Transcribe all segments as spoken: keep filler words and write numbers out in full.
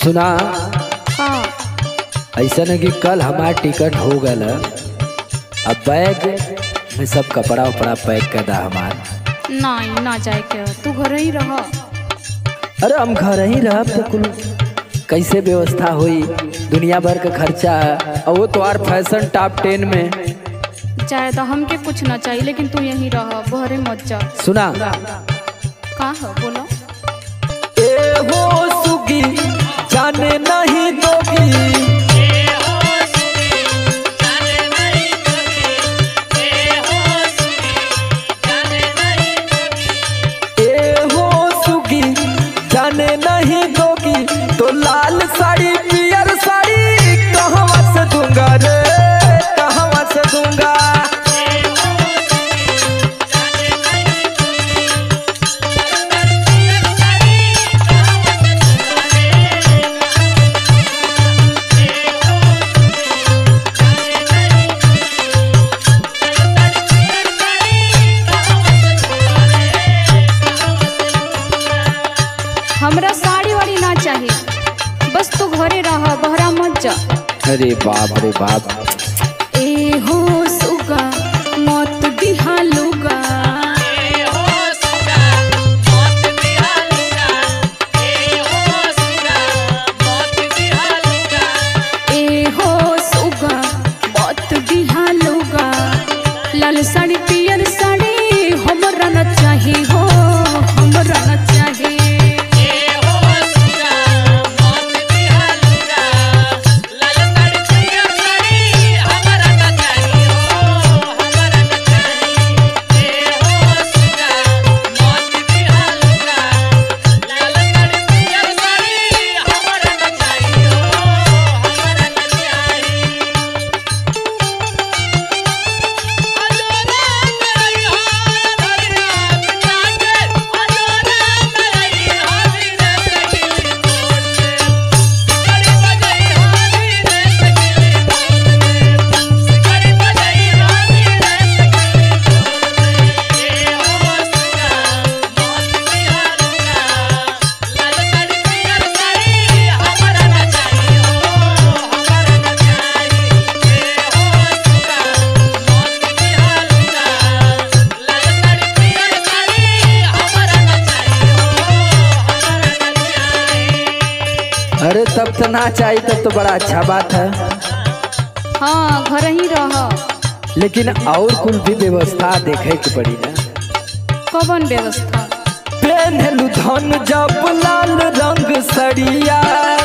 सुना हाँ। ऐसा नहीं कि कल हमारा टिकट हो गया, अब बैग में सब कपड़ा उपड़ा पैक कर दा हमार। नहीं ना जाए के, तू घर ही रह। अरे हम घर ही रह तो कुल कैसे व्यवस्था हुई, दुनिया भर का खर्चा है और वो तो आर फैशन टॉप टेन में। चाहे तो हमके कुछ ना चाहिए, लेकिन तू यहीं रह, बहरे मत जा। सुना का है बोलो। ए हो सुगी जाने नहीं दोगी, जाने नहीं दोगी तो लाल साड़ी पियर साड़ी कहवा से दूंगा रे, कहवा से दूंगा। हमरा साड़ी वाड़ी ना चाहिए, बस तू घरे रह, बहरा मत जा। अरे बाप रे बाप। ए हो सुगा मत दिहा लुगा, ए हो सुगा मत दिहा लुगा, लाल साड़ी पियर साड़ी हमरा न चाहिए हो, हमरा न चाहिए। अरे तब तो ना चाहिए, तब तो बड़ा अच्छा बात है। हाँ घर ही रह, लेकिन और कुल भी व्यवस्था देखे के पड़ी ना। कौन व्यवस्था? पहनलू धन जब लाल रंग सड़िया,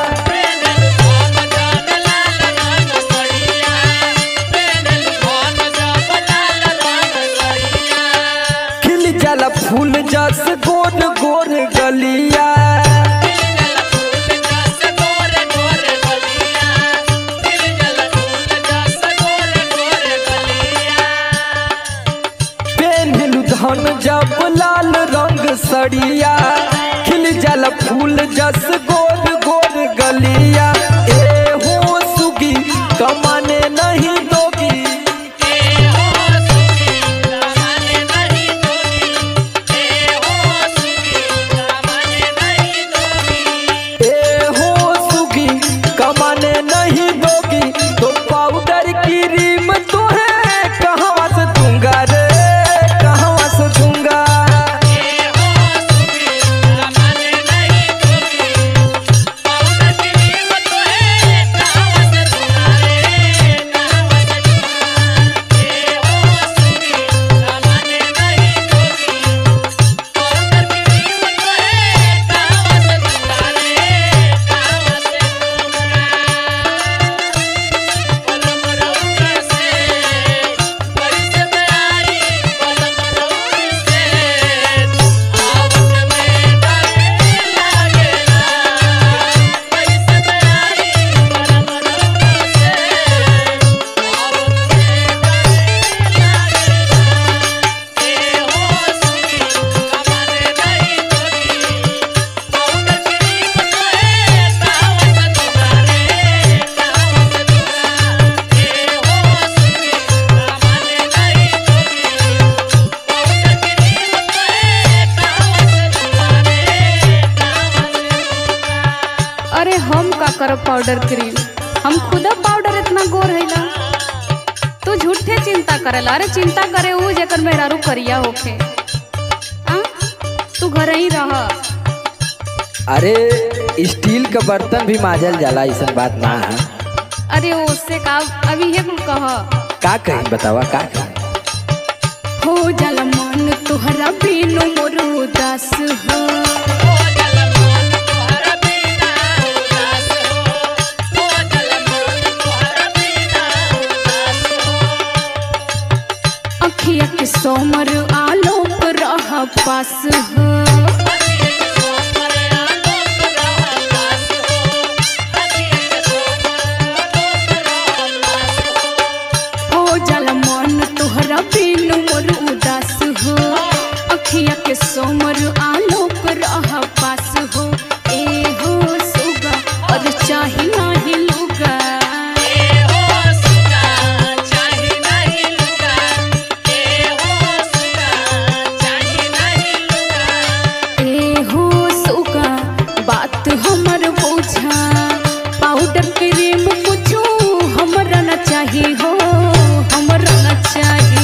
खिल जाला फूल जस गोर गोर गलिया, धन जब लाल रंग सड़िया, खिल जाला फूल जस गोर गोर गलिया। ए हो सुगी कमाने नहीं दोगी, ए हो सुगी कमाने नहीं दोगी तो पाउडर की रीम तो है कहवा से दूंगा रे, दूंगा। Powder cream. हम खुदा पाउडर इतना गोर हैला। तू झूठे चिंता करेला। अरे चिंता करे ऊ जेकर मेहरारू करिया होखे। आ? तू घर ही रह। अरे स्टील का बर्तन भी माजल जाला, ऐसा बात ना है। अरे उससे का अभी है कुल कह का कहीं बतावा का कहीं? हो जाला मन तुहरा बिनु मोर उदास हो। अखिया के सोमर आलोक रह पास हो। हो जाला मन तुहरा बिनु मोर उदास हो। अखिया के सोमर आलोक रह पास हो। ए हो सुगा और चाही नाही लुगा। ए हो सुगा बात हमर बुझा। पाउडर क्रीम कुछो हमरा न चाही हो, हमरा न चाही।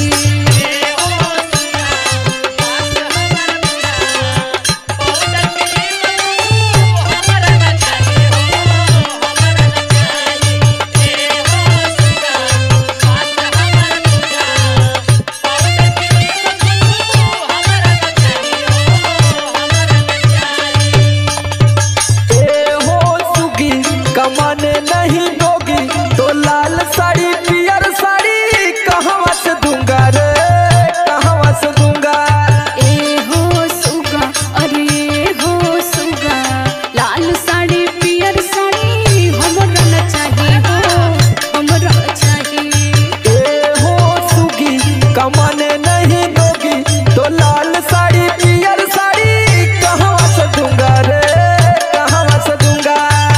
कमाने नहीं दोगी तो लाल साड़ी पियर साड़ी कहवा से दूंगा रे, कहवा से दूंगा। ए हो सुगा अरे हो सुगा लाल साड़ी पियर साड़ी हमरा न चाही हो, हमरा न चाही। ए हो सुगी कमाने नहीं दोगी तो लाल साड़ी पियर साड़ी कहवा से दूंगा रे, कहवा से दूंगा।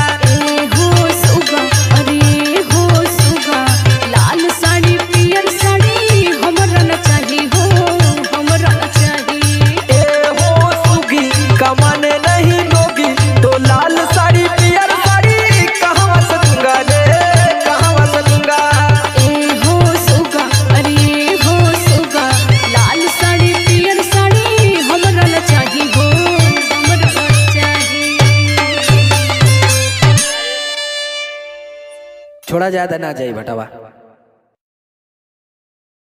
कमाने नहीं दोगी तो लाल साड़ी पियर साड़ी कहवा से दूंगा रे, कहवा से दूंगा। ए हो सुगा अरे हो सुगा लाल साड़ी पियर साड़ी हमरा न चाही हो, हमरा न चाही। छोड़ा ज्यादा ना जाई भटवा।